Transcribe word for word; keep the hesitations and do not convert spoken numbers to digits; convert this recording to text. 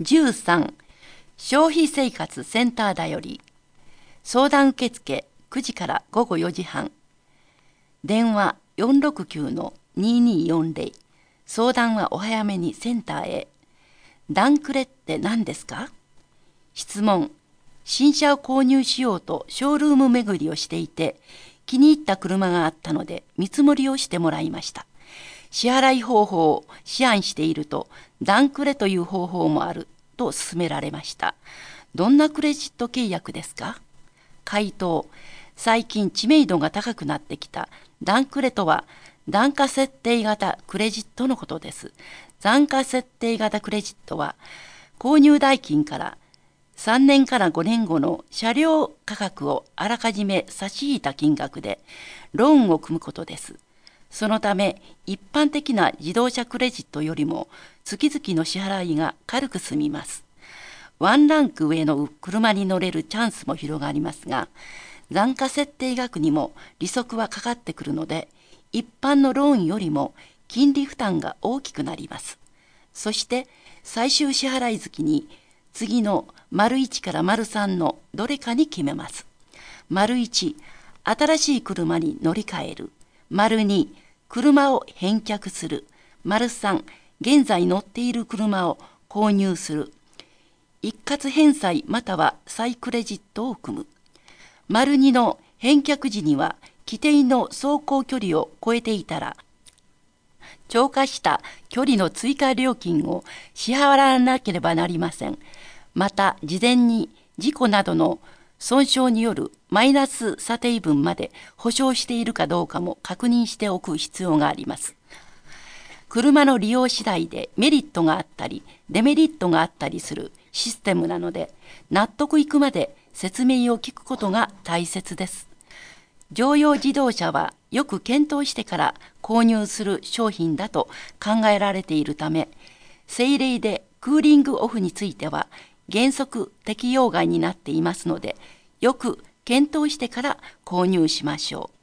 じゅうさん消費生活センターだより相談受付くじからごごよじはん、電話 よんろくきゅうのににーよんぜろ、相談はお早めにセンターへ。ダンクレって何ですか？質問。新車を購入しようとショールーム巡りをしていて、気に入った車があったので見積もりをしてもらいました。支払い方法を思案していると、ダンクレという方法もあると勧められました。どんなクレジット契約ですか？回答。最近知名度が高くなってきたダンクレとは、残価設定型クレジットのことです。残価設定型クレジットは、購入代金からさんねんからごねんごの車両価格をあらかじめ差し引いた金額でローンを組むことです。そのため、一般的な自動車クレジットよりも月々の支払いが軽く済みます。ワンランク上の車に乗れるチャンスも広がりますが、残価設定額にも利息はかかってくるので、一般のローンよりも金利負担が大きくなります。そして最終支払い月に次の丸いちから丸さんのどれかに決めます。丸いち、新しい車に乗り換える。丸に、車を返却する。丸さん、現在乗っている車を購入する。一括返済または再クレジットを組む。丸にの返却時には規定の走行距離を超えていたら、超過した距離の追加料金を支払わなければなりません。また、事前に事故などの損傷によるマイナス査定分まで保証しているかどうかも確認しておく必要があります。車の利用次第でメリットがあったり、デメリットがあったりするシステムなので、納得いくまで説明を聞くことが大切です。乗用自動車はよく検討してから購入する商品だと考えられているため、政令でクーリングオフについては原則適用外になっていますので、よく検討してから購入しましょう。